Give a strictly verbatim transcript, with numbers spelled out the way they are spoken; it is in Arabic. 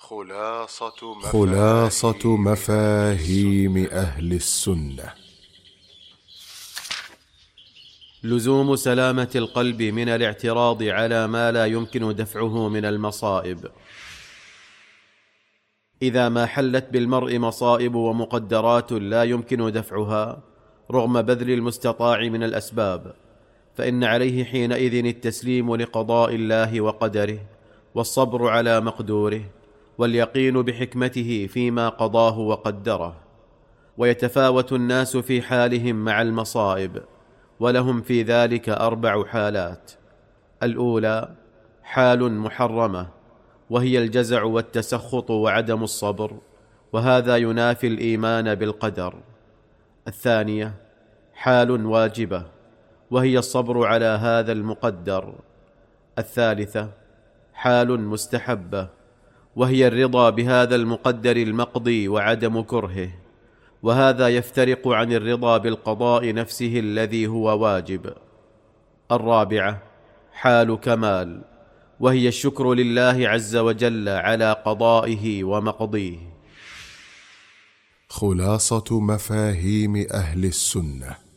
خلاصة مفاهيم, خلاصة مفاهيم أهل السنة. لزوم سلامة القلب من الاعتراض على ما لا يمكن دفعه من المصائب. إذا ما حلت بالمرء مصائب ومقدرات لا يمكن دفعها رغم بذل المستطاع من الأسباب، فإن عليه حينئذ التسليم لقضاء الله وقدره، والصبر على مقدوره، واليقين بحكمته فيما قضاه وقدره. ويتفاوت الناس في حالهم مع المصائب، ولهم في ذلك أربع حالات. الأولى حال محرمة، وهي الجزع والتسخط وعدم الصبر، وهذا ينافي الإيمان بالقدر. الثانية حال واجبة، وهي الصبر على هذا المقدر. الثالثة حال مستحبة، وهي الرضا بهذا المقدر المقضي وعدم كرهه، وهذا يفترق عن الرضا بالقضاء نفسه الذي هو واجب. الرابعة حال كمال، وهي الشكر لله عز وجل على قضائه ومقضيه. خلاصة مفاهيم أهل السنة.